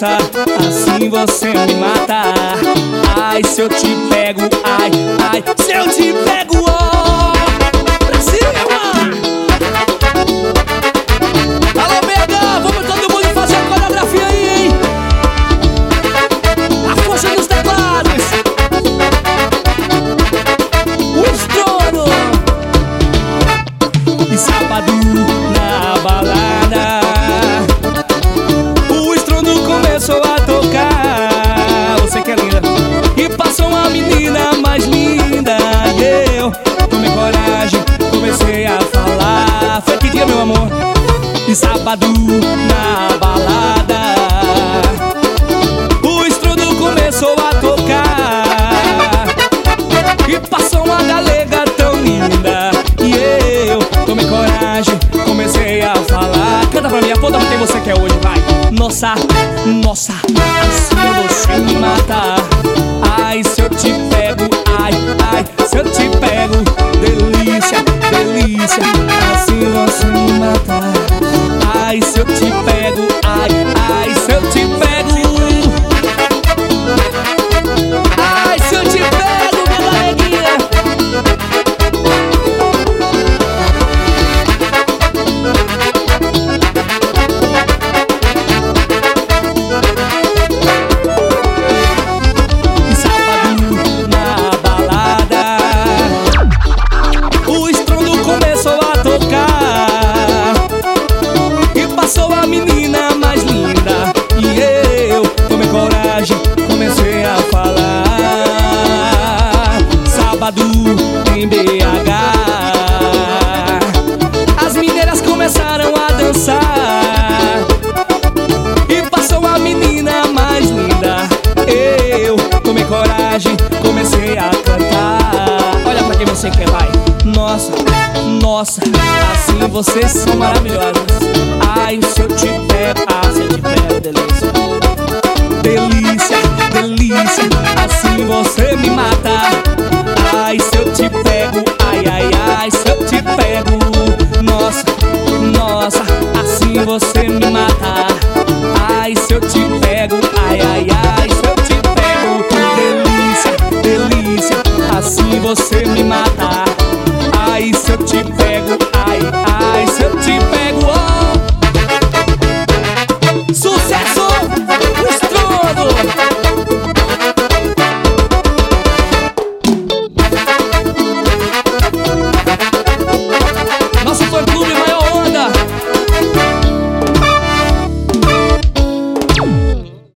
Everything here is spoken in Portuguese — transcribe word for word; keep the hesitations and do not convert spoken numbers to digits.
Nossa, assim você me mata. Ai, se eu te pego, ai, ai, se eu te pego, ó, pra cima. Alô, B H, vamos todo mundo fazer a coreografia aí, hein? A força dos teclados, o estouro. E sábado na balada, o estrondo começou a tocar. Você que é linda. E passou uma menina mais linda, e eu tomei coragem, comecei a falar. Foi que dia, meu amor? E sábado na balada, o estrondo começou a tocar. E passou uma galega tão linda, e eu tomei coragem, comecei a falar. Canta pra mim, aponta pra quem você quer hoje, vai. Nossa, nossa, assim você me mata. Ai, se eu te pego, ai, ai, se eu te pego, delícia, delícia, assim você me mata. Ai, se eu te pego, ai, ai, se eu te pego, ai, se eu te pego, minha barriguinha. E sábado na balada, o estrondo começou a tocar. E passou a menina mais linda, e eu tomei coragem, comecei a falar. Sábado em B H, as mineiras começaram a dançar. E passou a menina mais linda, eu tomei coragem, comecei a cantar. Olha pra quem você quer, vai. Nossa, nossa, assim vocês são maravilhosas. Ai, se eu te pego, ah, se eu te pego, delícia, delícia, delícia, assim você me mata. Ai, se eu te pego, ai, ai, ai, se eu te pego. Nossa, nossa, assim você me mata. Ai, se eu te pego, ai, ai, ai, se eu te pego. Delícia, delícia, assim você me mata.